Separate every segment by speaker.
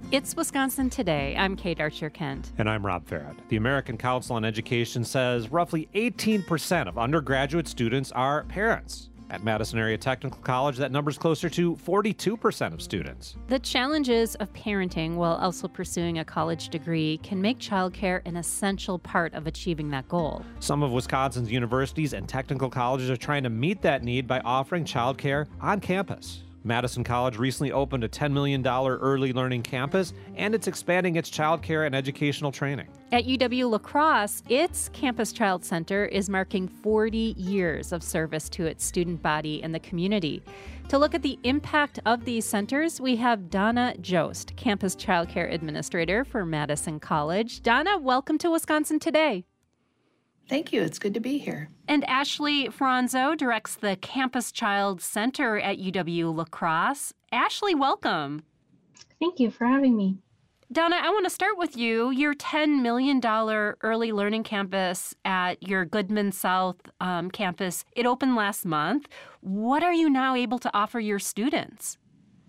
Speaker 1: It's Wisconsin Today. I'm Kate Archer-Kent.
Speaker 2: And I'm Rob Farrett. The American Council on Education says roughly 18% of undergraduate students are parents. At Madison Area Technical College, that number's closer to 42% of students.
Speaker 1: The challenges of parenting while also pursuing a college degree can make childcare an essential part of achieving that goal.
Speaker 2: Some of Wisconsin's universities and technical colleges are trying to meet that need by offering childcare on campus. Madison College recently opened a $10 million early learning campus, and it's expanding its childcare and educational training.
Speaker 1: At UW-La Crosse, its Campus Child Center is marking 40 years of service to its student body and the community. To look at the impact of these centers, we have Donna Jost, Campus Childcare Administrator for Madison College. Donna, welcome to Wisconsin Today.
Speaker 3: Thank you. It's good to be here.
Speaker 1: And Ashley Franzo directs the Campus Child Center at UW-La Crosse. Ashley, welcome.
Speaker 4: Thank you for having me.
Speaker 1: Donna, I want to start with you. Your $10 million early learning campus at your Goodman South campus, it opened last month. What are you now able to offer your students?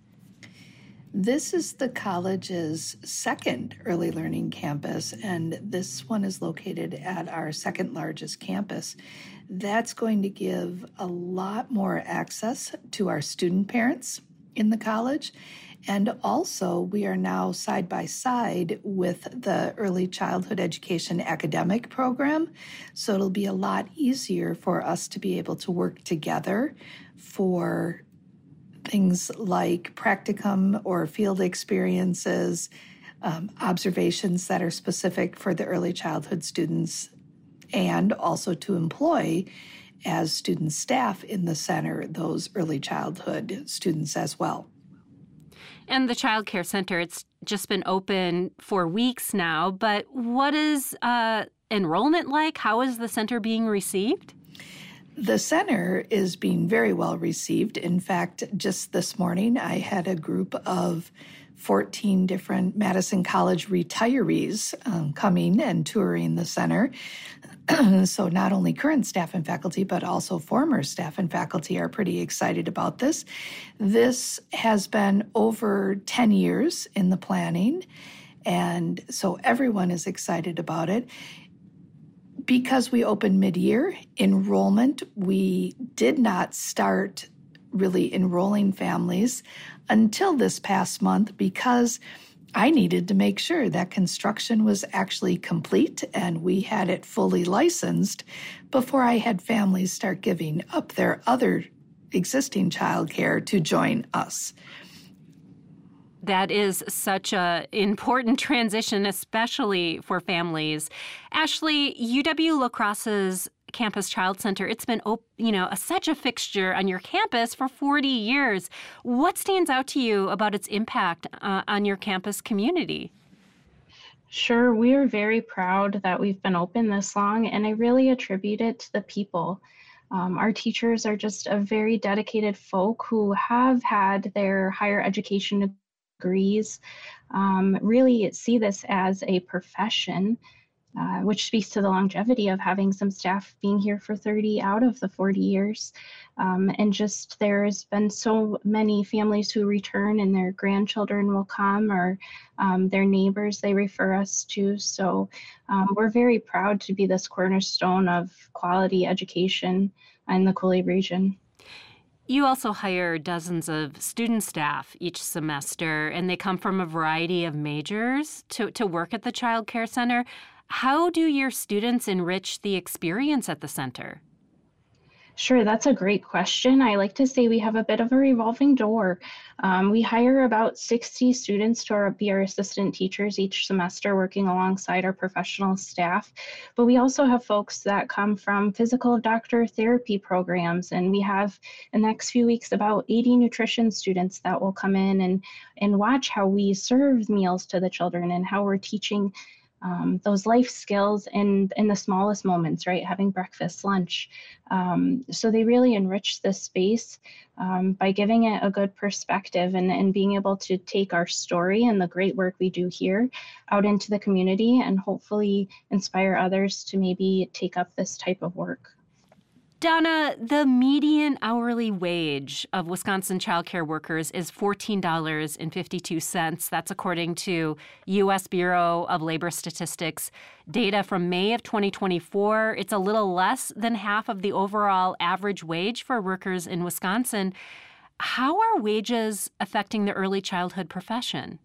Speaker 3: This is the college's second early learning campus, and this one is located at our second largest campus. That's going to give a lot more access to our student parents in the college. And also, we are now side by side with the early childhood education academic program. So it'll be a lot easier for us to be able to work together for things like practicum or field experiences, observations that are specific for the early childhood students, and also to employ as student staff in the center those early childhood students as well.
Speaker 1: And the Child Care Center, it's just been open for weeks now, but what is enrollment like? How is the center being received?
Speaker 3: The center is being very well received. In fact, just this morning, I had a group of 14 different Madison College retirees coming and touring the center. So not only current staff and faculty, but also former staff and faculty are pretty excited about this. This has been over 10 years in the planning, and so everyone is excited about it. Because we opened mid-year enrollment, we did not start really enrolling families until this past month because I needed to make sure that construction was actually complete and we had it fully licensed before I had families start giving up their other existing childcare to join us.
Speaker 1: That is such an important transition, especially for families. Ashley, UW-La Crosse's Campus Child Center, it's been such a fixture on your campus for 40 years. What stands out to you about its impact on your campus community?
Speaker 4: Sure, we are very proud that we've been open this long, and I really attribute it to the people. Our teachers are just a very dedicated folk who have had their higher education degrees, really see this as a profession, which speaks to the longevity of having some staff being here for 30 out of the 40 years. And just there's been so many families who return and their grandchildren will come or their neighbors they refer us to. So we're very proud to be this cornerstone of quality education in the Cooley region.
Speaker 1: You also hire dozens of student staff each semester, and they come from a variety of majors to work at the Child Care Center. How do your students enrich the experience at the center?
Speaker 4: Sure, that's a great question. I like to say we have a bit of a revolving door. We hire about 60 students to be our assistant teachers each semester, working alongside our professional staff. But we also have folks that come from physical doctor therapy programs, and we have in the next few weeks about 80 nutrition students that will come in and watch how we serve meals to the children and how we're teaching those life skills in the smallest moments, right? Having breakfast, lunch. So they really enrich this space by giving it a good perspective and being able to take our story and the great work we do here out into the community and hopefully inspire others to maybe take up this type of work.
Speaker 1: Donna, the median hourly wage of Wisconsin childcare workers is $14.52. That's according to U.S. Bureau of Labor Statistics data from May of 2024. It's a little less than half of the overall average wage for workers in Wisconsin. How are wages affecting the early childhood profession?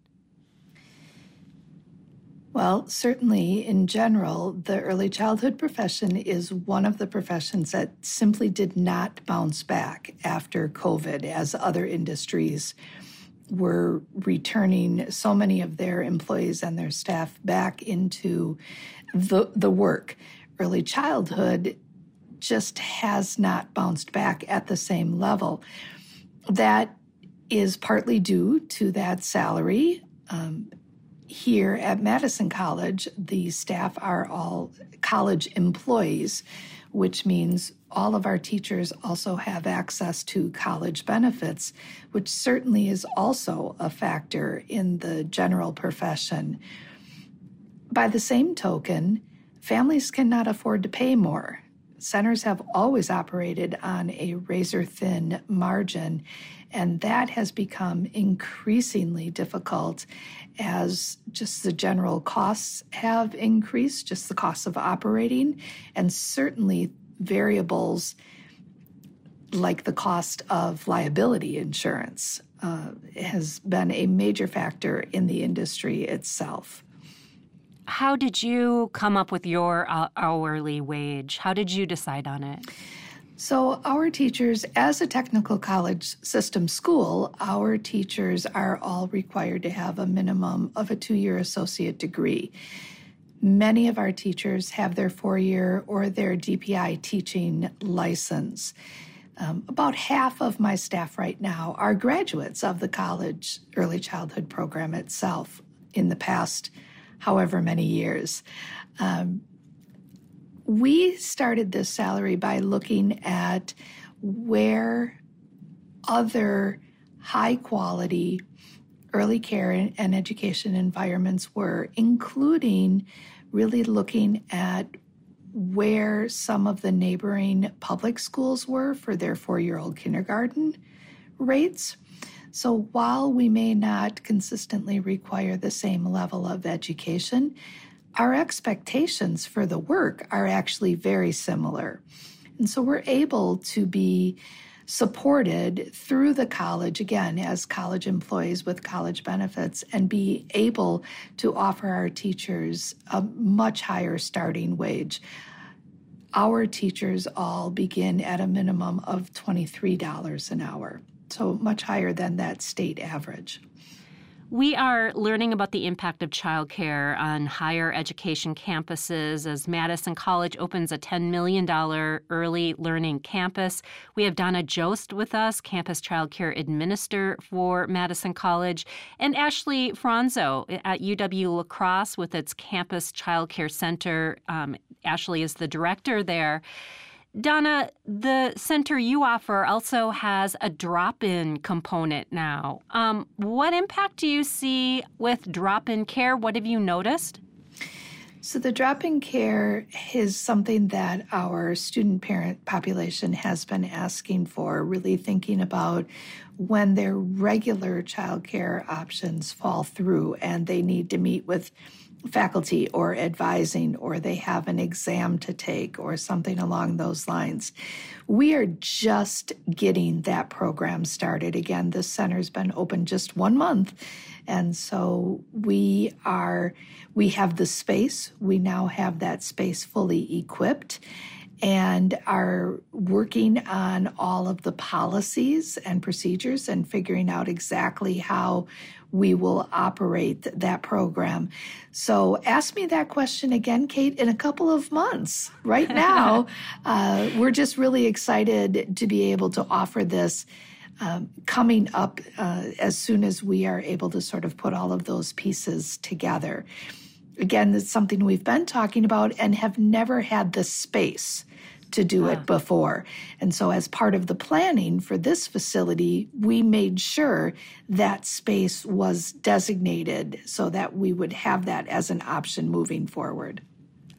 Speaker 3: Well, certainly in general, the early childhood profession is one of the professions that simply did not bounce back after COVID, as other industries were returning so many of their employees and their staff back into the work. Early childhood just has not bounced back at the same level. That is partly due to that salary. Here at Madison College, the staff are all college employees, which means all of our teachers also have access to college benefits, which certainly is also a factor in the general profession. By the same token, families cannot afford to pay more. Centers have always operated on a razor-thin margin, and that has become increasingly difficult as just the general costs have increased, just the cost of operating, and certainly variables like the cost of liability insurance has been a major factor in the industry itself.
Speaker 1: How did you come up with your hourly wage? How did you decide on it?
Speaker 3: So our teachers, as a technical college system school, our teachers are all required to have a minimum of a 2-year associate degree. Many of our teachers have their 4-year or their DPI teaching license. About half of my staff right now are graduates of the college early childhood program itself in the past however many years. We started this salary by looking at where other high-quality early care and education environments were, including really looking at where some of the neighboring public schools were for their 4-year-old kindergarten rates. So while we may not consistently require the same level of education, our expectations for the work are actually very similar. And so we're able to be supported through the college, again, as college employees with college benefits, and be able to offer our teachers a much higher starting wage. Our teachers all begin at a minimum of $23 an hour, so much higher than that state average.
Speaker 1: We are learning about the impact of childcare on higher education campuses as Madison College opens a $10 million early learning campus. We have Donna Jost with us, campus childcare administrator for Madison College, and Ashley Franzo at UW La Crosse with its campus childcare center. Ashley is the director there. Donna, the center you offer also has a drop-in component now. What impact do you see with drop-in care? What have you noticed?
Speaker 3: So the drop-in care is something that our student parent population has been asking for, really thinking about when their regular childcare options fall through and they need to meet with faculty or advising, or they have an exam to take or something along those lines. We are just getting that program started. Again, this center's been open just 1 month. And so we have the space. We now have that space fully equipped and are working on all of the policies and procedures and figuring out exactly how we will operate that program. So ask me that question again, Kate, in a couple of months. Right now, we're just really excited to be able to offer this coming up as soon as we are able to sort of put all of those pieces together. Again, it's something we've been talking about and have never had the space to do it before. And so as part of the planning for this facility, we made sure that space was designated so that we would have that as an option moving forward.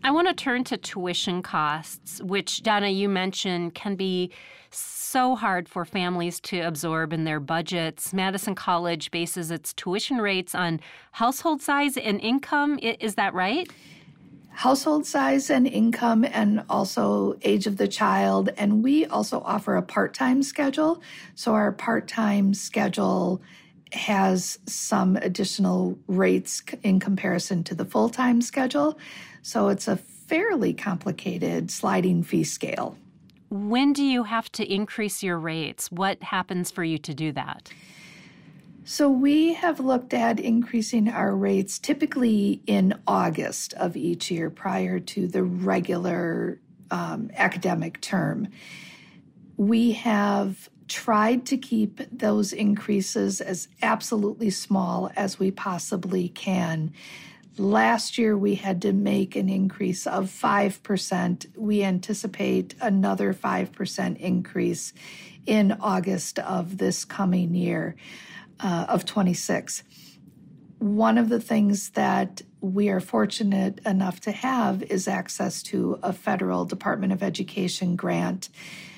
Speaker 1: I want to turn to tuition costs, which, Donna, you mentioned can be so hard for families to absorb in their budgets. Madison College bases its tuition rates on household size and income. Is that right?
Speaker 3: Household size and income, and also age of the child. And we also offer a part-time schedule. So our part-time schedule has some additional rates in comparison to the full-time schedule. So it's a fairly complicated sliding fee scale.
Speaker 1: When do you have to increase your rates? What happens for you to do that?
Speaker 3: So we have looked at increasing our rates typically in August of each year prior to the regular academic term. We have tried to keep those increases as absolutely small as we possibly can. Last year, we had to make an increase of 5%. We anticipate another 5% increase in August of this coming year of 26. One of the things that we are fortunate enough to have is access to a federal Department of Education grant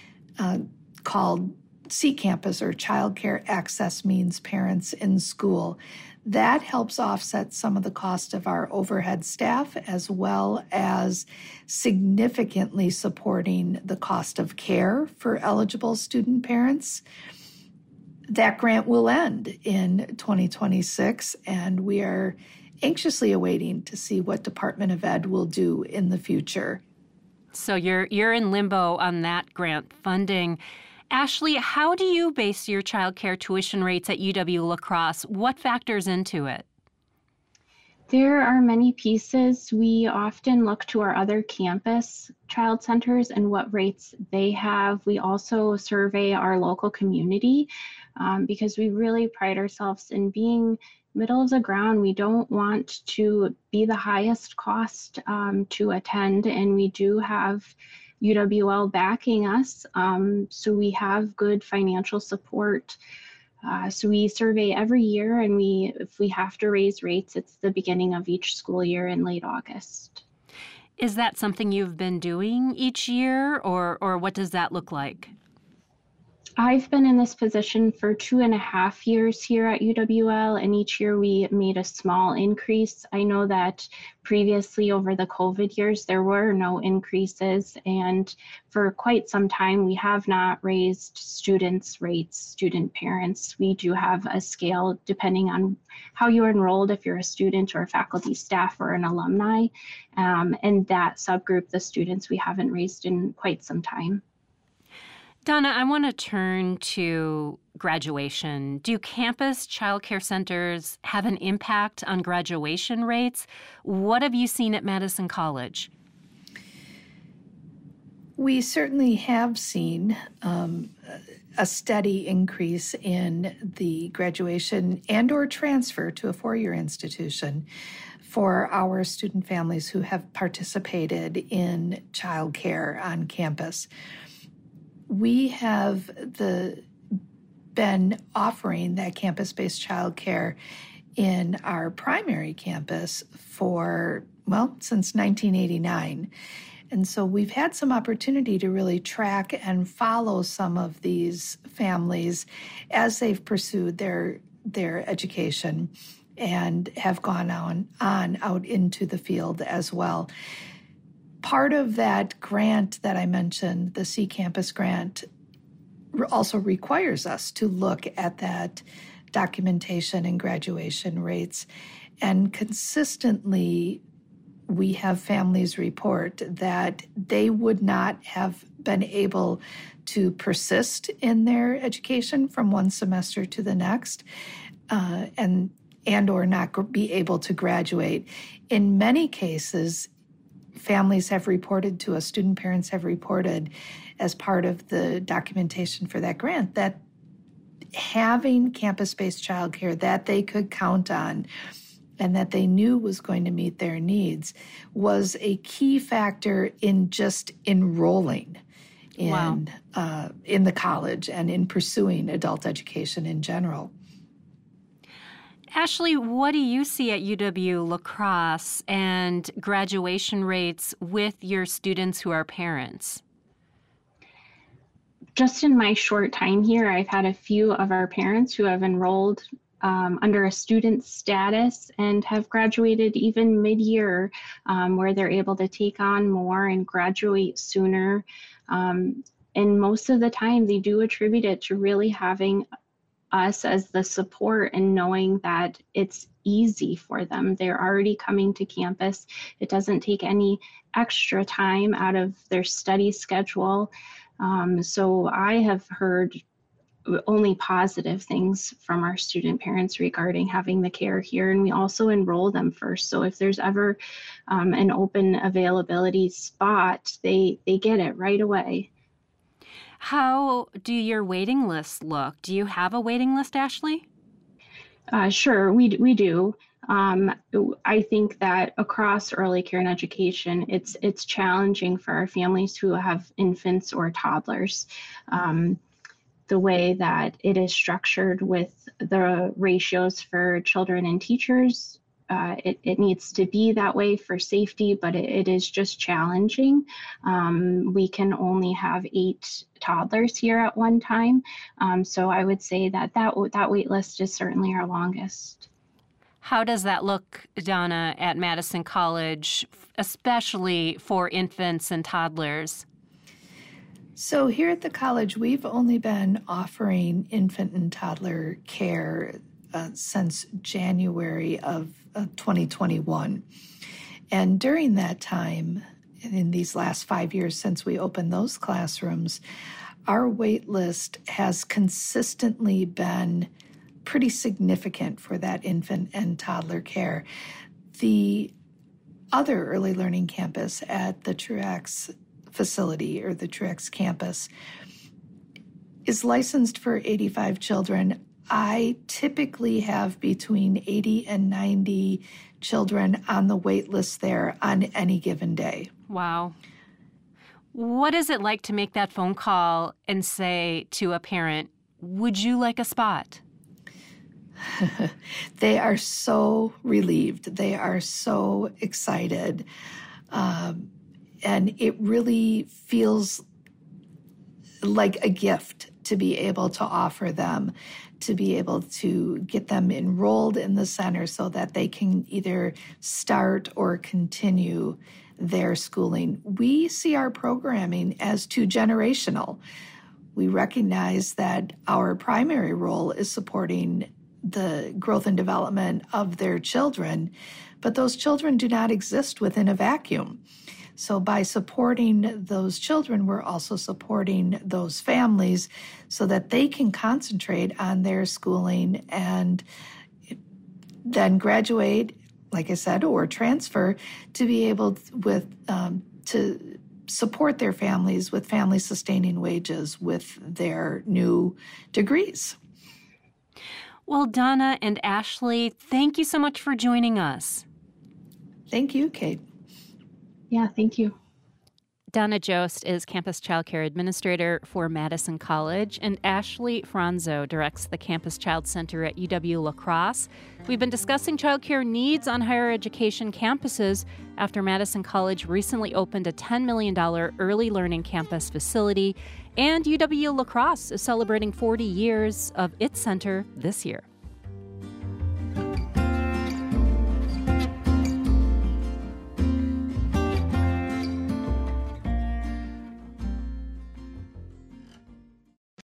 Speaker 3: called C-Campus, or Child Care Access Means Parents in School. That helps offset some of the cost of our overhead staff, as well as significantly supporting the cost of care for eligible student parents. That grant will end in 2026, and we are anxiously awaiting to see what Department of Ed will do in the future.
Speaker 1: So you're in limbo on that grant funding. Ashley, how do you base your childcare tuition rates at UW-La Crosse? What factors into it?
Speaker 4: There are many pieces. We often look to our other campus child centers and what rates they have. We also survey our local community because we really pride ourselves in being middle of the ground. We don't want to be the highest cost to attend, and we do have UWL backing us, so we have good financial support. So we survey every year, and if we have to raise rates, it's the beginning of each school year in late August.
Speaker 1: Is that something you've been doing each year, or what does that look like?
Speaker 4: I've been in this position for 2.5 years here at UWL, and each year we made a small increase. I know that previously over the COVID years, there were no increases, and for quite some time, we have not raised students' rates, student parents. We do have a scale depending on how you're enrolled, if you're a student or a faculty, staff, or an alumni, and that subgroup, the students, we haven't raised in quite some time.
Speaker 1: Donna, I want to turn to graduation. Do campus child care centers have an impact on graduation rates? What have you seen at Madison College?
Speaker 3: We certainly have seen a steady increase in the graduation and or transfer to a four-year institution for our student families who have participated in child care on campus. We have been offering that campus-based childcare in our primary campus since 1989. And so we've had some opportunity to really track and follow some of these families as they've pursued their education and have gone on out into the field as well. Part of that grant that I mentioned, the C-Campus grant, also requires us to look at that documentation and graduation rates. And consistently, we have families report that they would not have been able to persist in their education from one semester to the next, and or not be able to graduate. In many cases, families have reported to us, student parents have reported as part of the documentation for that grant, that having campus-based childcare that they could count on and that they knew was going to meet their needs was a key factor in just enrolling in the college and in pursuing adult education in general.
Speaker 1: Ashley, what do you see at UW La Crosse and graduation rates with your students who are parents?
Speaker 4: Just in my short time here, I've had a few of our parents who have enrolled under a student status and have graduated even mid-year, where they're able to take on more and graduate sooner. And most of the time, they do attribute it to really having us as the support and knowing that it's easy for them. They're already coming to campus. It doesn't take any extra time out of their study schedule. So I have heard only positive things from our student parents regarding having the care here, and we also enroll them first. So if there's ever an open availability spot, they get it right away.
Speaker 1: How do your waiting lists look? Do you have a waiting list, Ashley?
Speaker 4: Sure, we do. I think that across early care and education, it's challenging for our families who have infants or toddlers. The way that it is structured with the ratios for children and teachers, it needs to be that way for safety, but it is just challenging. We can only have 8 toddlers here at one time. So I would say that wait list is certainly our longest.
Speaker 1: How does that look, Donna, at Madison College, especially for infants and toddlers?
Speaker 3: So here at the college, we've only been offering infant and toddler care since January of 2021. And during that time, in these last 5 years since we opened those classrooms, our wait list has consistently been pretty significant for that infant and toddler care. The other early learning campus at the Truax facility, or the Truax campus, is licensed for 85 children. I typically have between 80 and 90 children on the wait list there on any given day.
Speaker 1: Wow. What is it like to make that phone call and say to a parent, would you like a spot?
Speaker 3: They are so relieved. They are so excited. And it really feels like a gift to be able to offer them, to be able to get them enrolled in the center so that they can either start or continue their schooling. We see our programming as 2-generational. We recognize that our primary role is supporting the growth and development of their children, but those children do not exist within a vacuum. So by supporting those children, we're also supporting those families so that they can concentrate on their schooling and then graduate, like I said, or transfer to be able to support their families with family-sustaining wages with their new degrees.
Speaker 1: Well, Donna and Ashley, thank you so much for joining us.
Speaker 3: Thank you, Kate.
Speaker 4: Yeah, thank you.
Speaker 1: Donna Jost is Campus Child Care Administrator for Madison College, and Ashley Franzo directs the Campus Child Center at UW La Crosse. We've been discussing child care needs on higher education campuses after Madison College recently opened a $10 million early learning campus facility, and UW La Crosse is celebrating 40 years of its center this year.